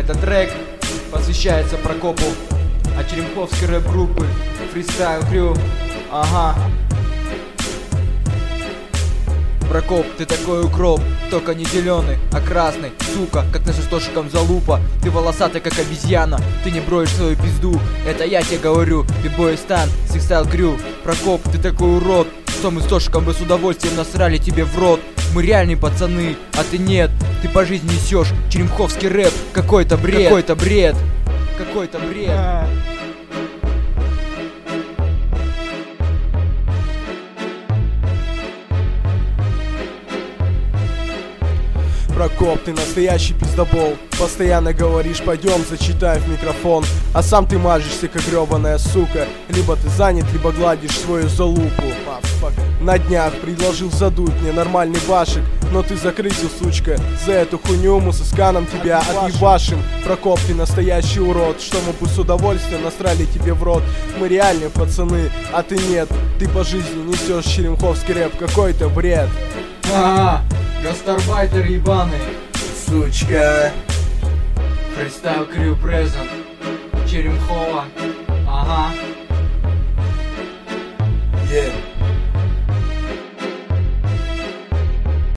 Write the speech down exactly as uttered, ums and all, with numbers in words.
Этот трек посвящается Прокопу от черемховской рэп-группы Freestyle Crew. Ага. Прокоп, ты такой укроп, только не зеленый, а красный, сука, как на шестошиком залупа. Ты волосатый, как обезьяна, ты не броешь свою пизду. Это я тебе говорю, бибой Стан, Freestyle Crew. Прокоп, ты такой урод, что мы с Тошиком бы с удовольствием насрали тебе в рот. Мы реальные пацаны, а ты нет. Ты по жизни несешь черемховский рэп. Какой-то бред, какой-то бред, какой-то бред. Прокоп, ты настоящий пиздобол. Постоянно говоришь, пойдем, зачитай в микрофон. А сам ты мажешься, как гребаная сука. Либо ты занят, либо гладишь свою залупу. На днях предложил задуть мне нормальный башик, но ты закрытил, сучка. За эту хуйню мы со сканом тебя отъебашим. Прокоп, ты настоящий урод, что мы бы с удовольствием насрали тебе в рот. Мы реальные пацаны, а ты нет. Ты по жизни несешь черемховский рэп, какой-то бред. Ага, гастарбайтер ебаный, сучка. Freestyle Crew present, Черемхова.